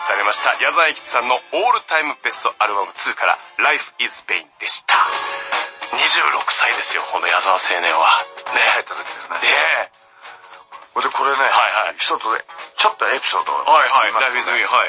されました矢沢永吉さんのオールタイムベストアルバム2から Life is Pain でした。26歳ですよ、この矢沢青年は。 ね、入った時ですね。 で、 これね、 はいはい、 一つちょっとエピソードをはいはい、 言いますとね、 Life is Pain、はい。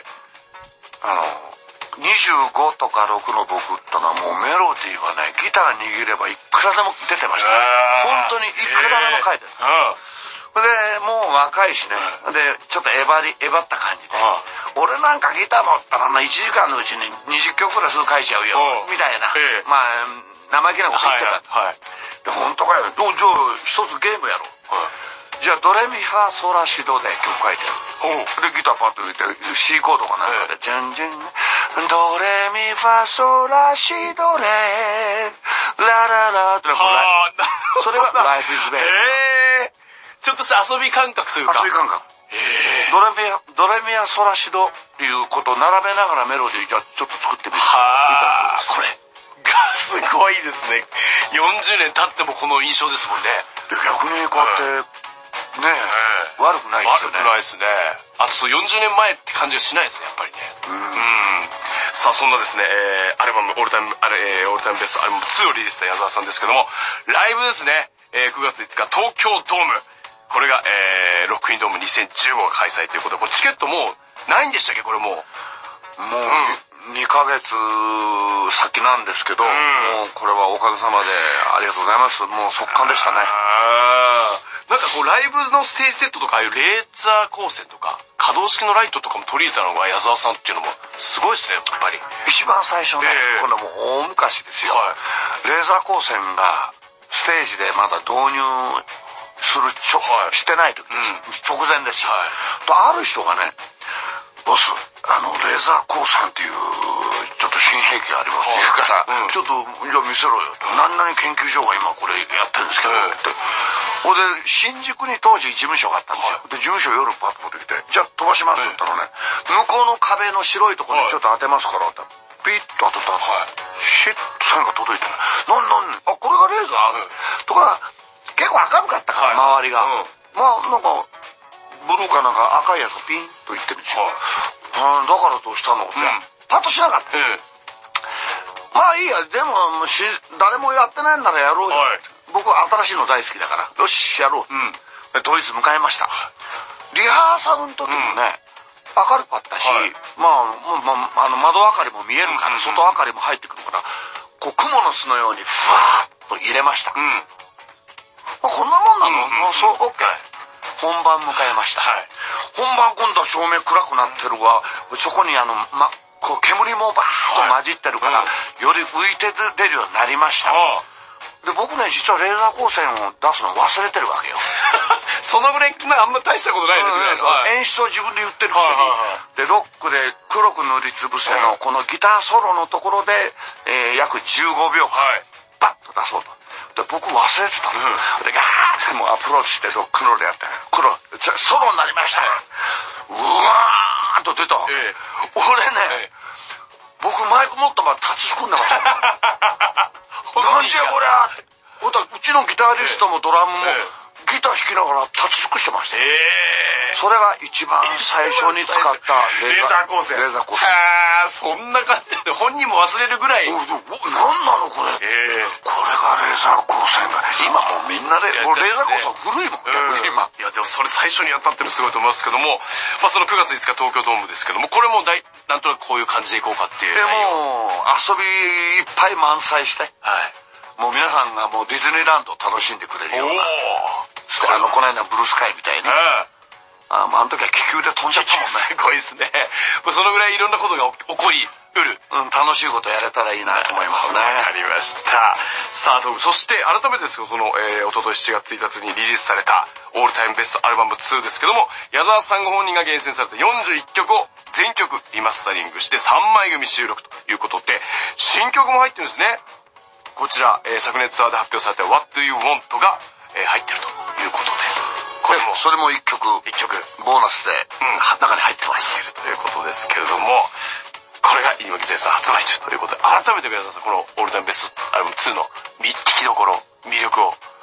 25とか6の僕ってのはもうメロディーはね、ギター握ればいくらでも出てましたね。本当にいくらでも書いてる。で、もう若いしね。で、ちょっとえばった感じで。俺なんかギター持ったら1時間のうちに20曲くらいすぐ書いちゃうよ。みたいな。まあ、生意気なこと言ってた。で、本当かよ。じゃあ、一つゲームやろう。じゃあ、ドレミファソラシドで曲書いてる。で、ギターパッと入れて、C コードかなんかで、ジャンジャン、ドレミファソラシドレ、ラララって、それが Life is Pain。 ちょっとした遊び感覚というか。 遊び感覚。ドレミアソラシドっていうことを並べながらメロディーじゃちょっと作ってみる。 これがすごいですね。40年経ってもこの印象ですもんね。 で、逆にこうやって、ねえ、悪くないですよね。 悪くないですね。あとそう40年前って感じがしないですね、やっぱりね。さあ、そんなですね、アルバム、オールタイムベストアルバム2をリリースした矢沢さんですけども、ライブですね、9月5日東京ドーム。これが、ロックインドーム2015が開催ということで、これチケットもうないんでしたっけ、これもう。 2ヶ月先なんですけど、もうこれはおかげさまでありがとうございます。もう速乾でしたね。 なんかこうライブのステージセットとか、ああいうレーザー光線とか、可動式のライトとかも取り入れたのが矢沢さんっていうのもすごいですね、やっぱり。 一番最初ね、これもう大昔ですよ。レーザー光線がステージでまだ導入してない時です。直前ですよ。とある人がね、ボス、レーザー光線っていうちょっと新兵器がありますって言うから、ちょっとじゃあ見せろよと。何々研究所が今これやってるんですけどって。ほんで、新宿に当時事務所があったんですよ。で、事務所夜パッと持ってきて、じゃあ飛ばしますって言ったらね、向こうの壁の白いところにちょっと当てますからって、ピッと当てたら、シッと線が届いてる。あ、これがレーザーところが結構明るかったから、周りが。まあ、なんか、ブルーかなんか赤いやつがピンといってるんですよ。だからどうしたのって、パッとしなかった。まあいいや、でも、誰もやってないんならやろうよ。僕は新しいの大好きだから、よし、やろう。当日迎えました。リハーサルの時もね、明るかったし、まあ、窓明かりも見えるから、外明かりも入ってくるから、こう、蜘蛛の巣のように、ふわーっと入れました。こんなもんなの？そう、オッケー。本番迎えました。本番今度は照明暗くなってるわ。そこにこう煙もバーッと混じってるから、より浮いて出るようになりました。で、僕ね、実はレーザー光線を出すの忘れてるわけよ。 そのぐらいあんま大したことないですね。 演出を自分で言ってるくせに。で、ロックで黒く塗りつぶせのこのギターソロのところで、約15秒間、バッと出そうと。で、僕忘れてたの。で、ガーってもうアプローチしてロックンロールやって、ソロになりました。うわーっと出た。俺ね、僕マイク持ったまま立ちすくんでました。なんじゃこりゃって。うちのギタリストもドラムもギター弾きながら立ち尽くしてました。それが一番最初に使ったレーザー光線。 レーザー光線。 そんな感じで本人も忘れるぐらい。 何なのこれ。これがレーザー光線が。今もうみんなで、レーザー光線古いもん、逆に今。 いや、でもそれ最初にやったってのすごいと思いますけども、まあその9月5日東京ドームですけども、これもなんとなくこういう感じでいこうかっていう。 もう、遊びいっぱい満載して。もう皆さんがもうディズニーランドを楽しんでくれるような。この間ブルースカイみたいに。あの時は気球で飛んじゃったもんね。 すごいですね。そのぐらいいろんなことが起こりうる。 楽しいことやれたらいいなと思いますね。 わかりました。さあ、そして改めてですけど、この、おととい7月1日にリリースされたオールタイムベストアルバム2ですけども、矢沢さんご本人が厳選された41曲を全曲リマスタリングして3枚組収録ということで、新曲も入ってるんですね。こちら、昨年ツアーで発表された What Do You Want が、入ってるということで。 これもそれも1曲ボーナスで、中に入ってます。 ということですけれども、これが今現在発売中ということで、改めて皆さんこのオールタイムベストアルバム2の聴きどころ、魅力を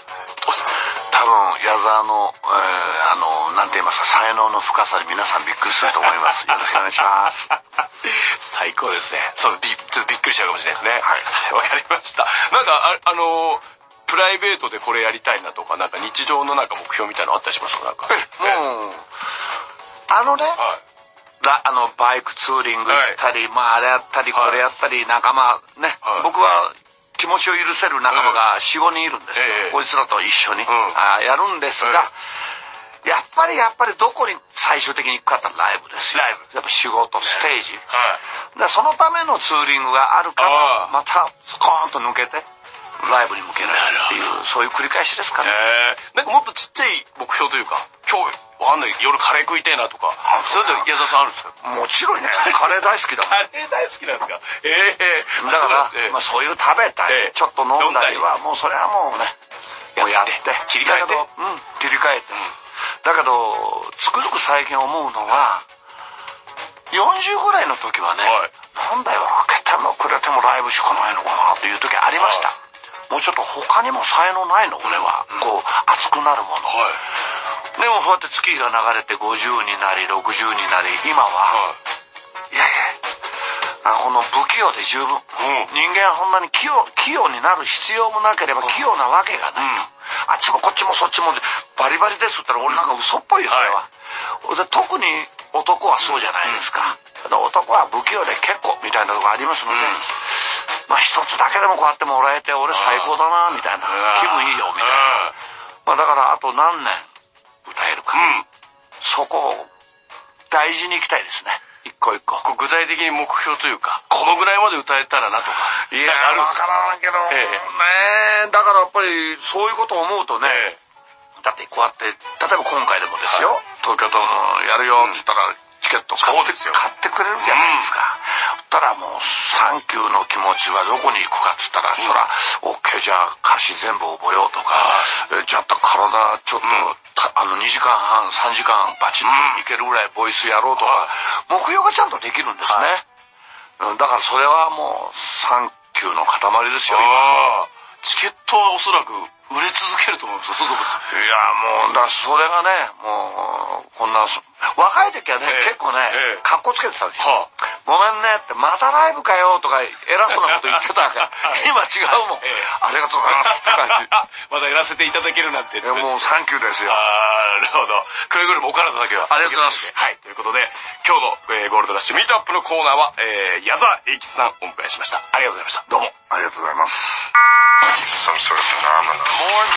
多分矢沢の、なんて言いますか、才能の深さに皆さんびっくりすると思います。よろしくお願いします。 最高ですね。そう、ちょっとびっくりしちゃうかもしれないですね。 はい。 わかりました。なんか、プライベートでこれやりたいなとか、なんか日常のなんか目標みたいなのあったりしますか？なんか。 もう、バイクツーリング行ったり、まああれやったり、これやったり、仲間ね、僕は気持ちを許せる仲間が4、5人いるんですよ。こいつらと一緒にやるんですが、やっぱりどこに最終的に行くかってライブですよ。やっぱ仕事、ステージ。そのためのツーリングがあるから、またスコーンと抜けて、ライブに向けられるっていう、そういう繰り返しですかね。 なんかもっとちっちゃい目標というか、今日、わかんない夜カレー食いたいなとか、それで矢沢さんあるんですか？ もちろんね、カレー大好きだもん。 カレー大好きなんですか？ だから、まあそういう食べたり、ちょっと飲んだりは、もうそれはもうね、もうやって、 切り替えて。 切り替えて。だけど、つくづく最近思うのは、40ぐらいの時はね、なんだよ、開けてもくれてもライブしかないのかなっていう時ありました。もうちょっと他にも才能ないの俺は、こう、熱くなるもの。でもそうやって月が流れて50になり、60になり、今は、いやいや、この不器用で十分。人間はそんなに器用になる必要もなければ器用なわけがないと。あっちもこっちもそっちもバリバリですって言ったら俺なんか嘘っぽいよ、俺は。特に男はそうじゃないですか。男は不器用で結構みたいなとこありますので、まあ一つだけでもこうやってもらえて俺最高だなみたいな、気分いいよみたいな。まあだからあと何年歌えるか、そこを大事にいきたいですね。一個一個。 具体的に目標というか、このぐらいまで歌えたらなとか。 いや、わからんけど、だからやっぱりそういうことを思うとね、だってこうやって、例えば今回でもですよ、東京ドームやるよって言ったら、チケット買ってくれるじゃないですか。たらもうサンキューの気持ちはどこに行くかっつったら、そら、OK じゃあ歌詞全部覚えようとか、じゃあ体ちょっと、2時間半、3時間バチッといけるぐらいボイスやろうとか、目標がちゃんとできるんですね。だからそれはもうサンキューの塊ですよ、今。 チケットはおそらく売れ続けると思うんですよ、いや、もう、それがね、もう、こんな、若い時はね、結構ね、カッコつけてたんですよ。ごめんねって、またライブかよとか、偉そうなこと言ってたから、今違うもん。ありがとうございますって感じ。 まだやらせていただけるなんて。 もうサンキューですよ。 なるほど。くれぐれもお体だけは。 ありがとうございます。 はい、ということで、今日のゴールドラッシュミートアップのコーナーは、矢沢永吉さんをお迎えしました。ありがとうございました。 どうも、ありがとうございます。